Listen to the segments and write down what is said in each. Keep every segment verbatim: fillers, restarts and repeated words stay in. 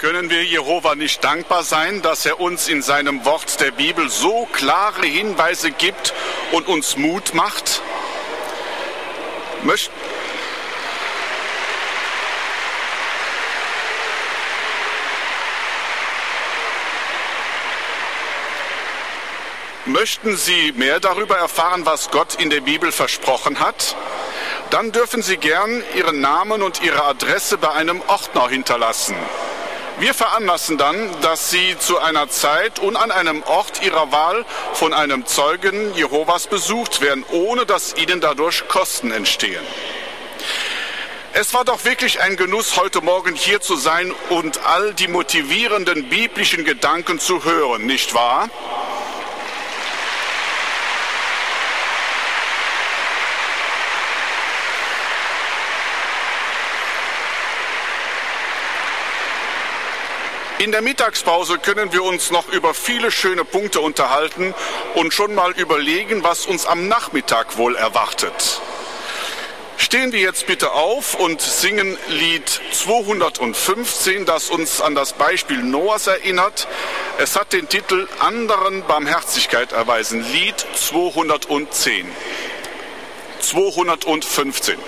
Können wir Jehova nicht dankbar sein, dass er uns in seinem Wort der Bibel so klare Hinweise gibt und uns Mut macht? Möcht Möchten Sie mehr darüber erfahren, was Gott in der Bibel versprochen hat? Dann dürfen Sie gern Ihren Namen und Ihre Adresse bei einem Ordner hinterlassen. Wir veranlassen dann, dass Sie zu einer Zeit und an einem Ort Ihrer Wahl von einem Zeugen Jehovas besucht werden, ohne dass Ihnen dadurch Kosten entstehen. Es war doch wirklich ein Genuss, heute Morgen hier zu sein und all die motivierenden biblischen Gedanken zu hören, nicht wahr? In der Mittagspause können wir uns noch über viele schöne Punkte unterhalten und schon mal überlegen, was uns am Nachmittag wohl erwartet. Stehen wir jetzt bitte auf und singen Lied zweihundertfünfzehn, das uns an das Beispiel Noahs erinnert. Es hat den Titel Anderen Barmherzigkeit erweisen, Lied zweihundertzehn. zweihundertfünfzehn.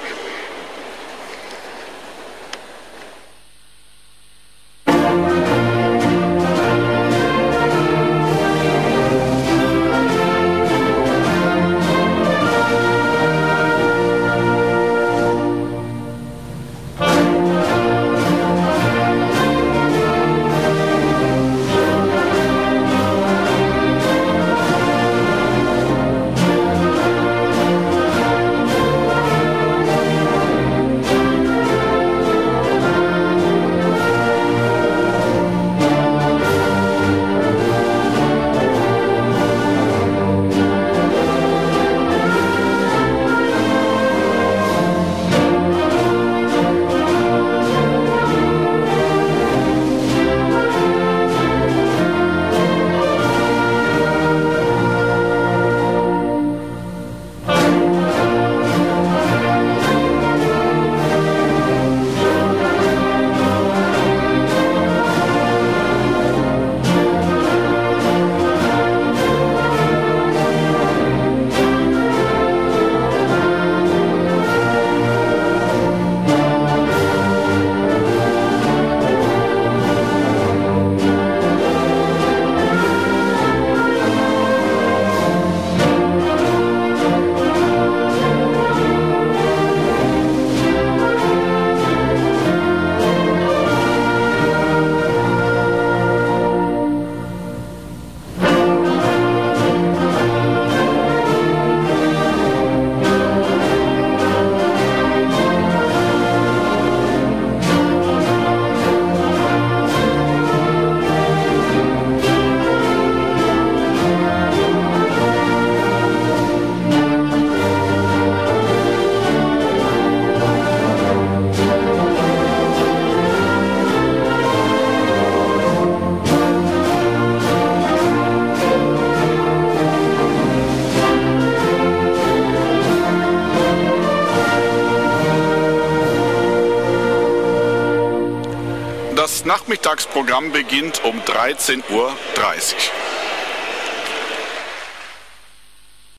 Das Nachmittagsprogramm beginnt um dreizehn Uhr dreißig.